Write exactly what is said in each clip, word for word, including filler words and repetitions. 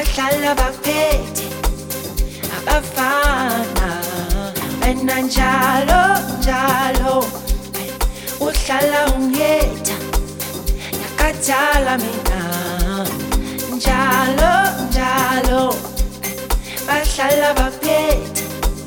bahlala baphethe abafana wena njalo njalo uhlala ungiyetha yakadala mina njalo njalo bahlala baphethe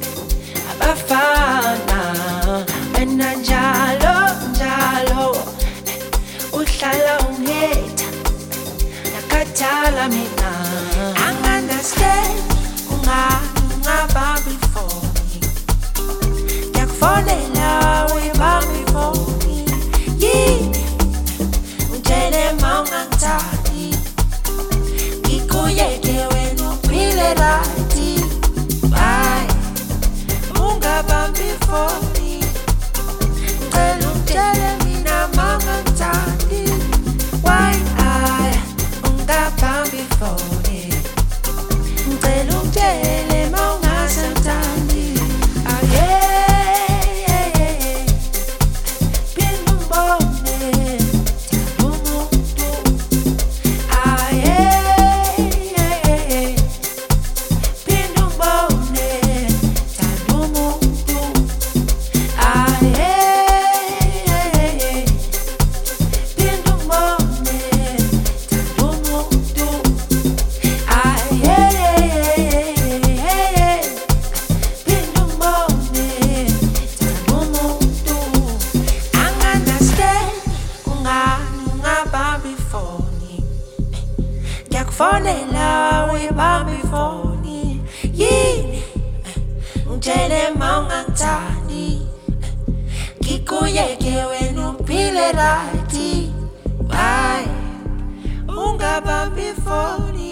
abafana wena njalo njalo uhlala ungiyetha yakadala mina. I understand ungabambi for me yakufonela uyibambi for me yini ungitshele mawungangithandi ngikuyeke wena uphile right. Why ungabambi for me ngicela ungitshele mina mawungangithandi. Why I ungabambi for me ngicela ungitshele mawungasangithandi. Ah yeah, yeah, yeah. Phinda umbone thanda umuntu. Ah yeah, yeah, yeah. Phinda umbone thanda umuntu. Ah yeah, yeah, yeah. Phinda umbone thanda umuntu. Ah yeah, yeah, yeah. Phinda umbone thanda umuntu. Angandastand kungani ungabambi foni ngiyakufonela uyibambi foni yini ngitshele mawungangithandi ngikuyeke wena uphile right. Why ungabambi foni